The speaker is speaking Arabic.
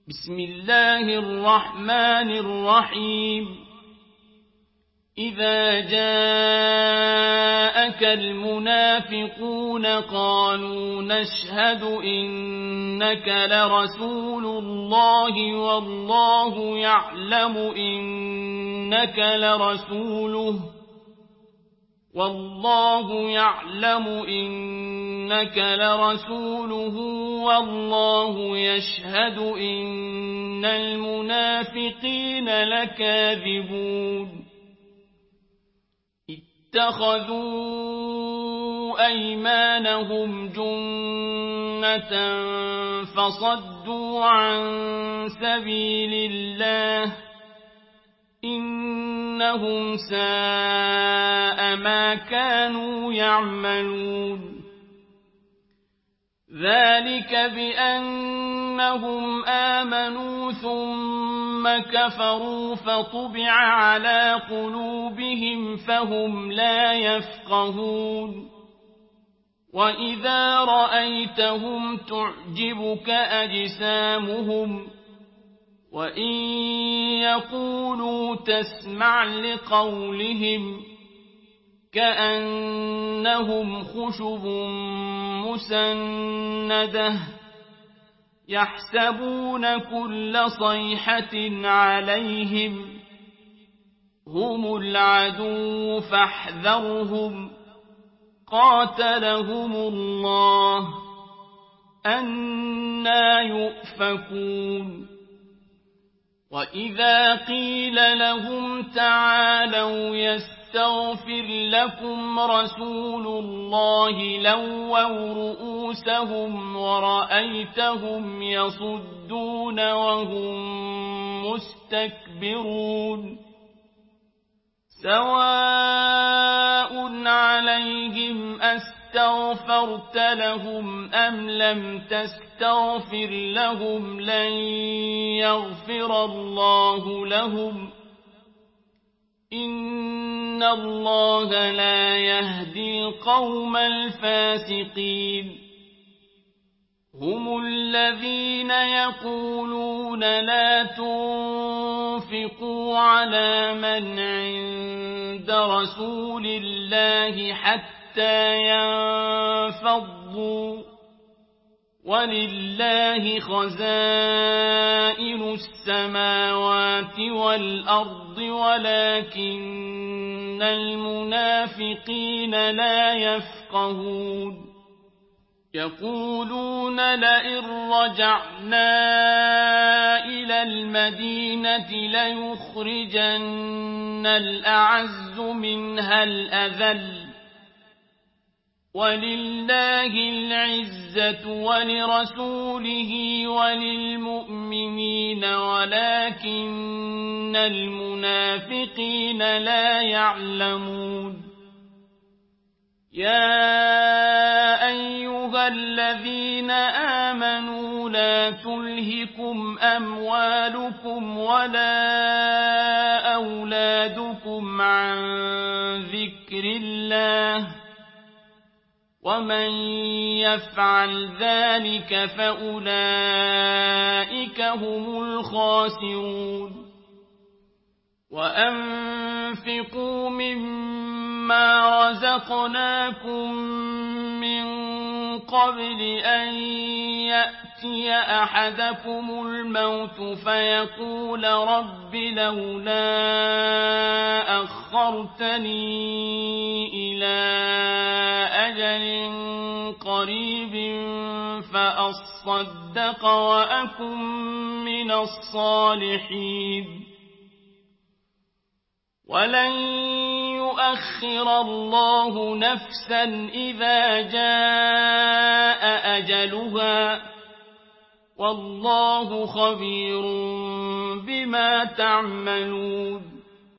بسم الله الرحمن الرحيم إذا جاءك المنافقون قالوا نشهد إنك لرسول الله والله يعلم إنك لرسوله والله يشهد إن المنافقين لكاذبون اتخذوا أيمانهم جنة فصدوا عن سبيل الله إنهم ساء ما كانوا يعملون ذلك بأنهم آمنوا ثم كفروا فطبع على قلوبهم فهم لا يفقهون وإذا رأيتهم تعجبك أجسامهم وإن يقولوا تسمع لقولهم كأنهم خشب مسندة يحسبون كل صيحة عليهم هم العدو فاحذرهم قاتلهم الله أنى يؤفكون وإذا قيل لهم تعالوا يستغفر لكم رسول الله لووا رؤوسهم ورأيتهم يصدون وهم مستكبرون سواء عليهم أستغفرت لهم أم لم تستغفر لهم لن يغفر الله لهم إن الله لا يهدي القوم الفاسقين هم الذين يقولون لا تنفقوا على من عند رسول الله حتى ينفضوا ولله خزائن السماوات والأرض ولكن المنافقين لا يفقهون يقولون لئن رجعنا إلى المدينة ليخرجن الأعز منها الأذل ولله العزة ولرسوله وللمؤمنين ولكن المنافقين لا يعلمون يا أيها الذين آمنوا لا تلهكم أموالكم ولا أولادكم عن ذكر الله ومن يفعل ذلك فأولئك هم الخاسرون وأنفقوا مما رزقناكم من قبل أن يأتي أحدكم الموت فيقول رب لولا أخرتني إلى أجل قريب فأصدق وأكن من الصالحين ولن يؤخر الله نفسا إذا جاء أجلها والله خبير بما تعملون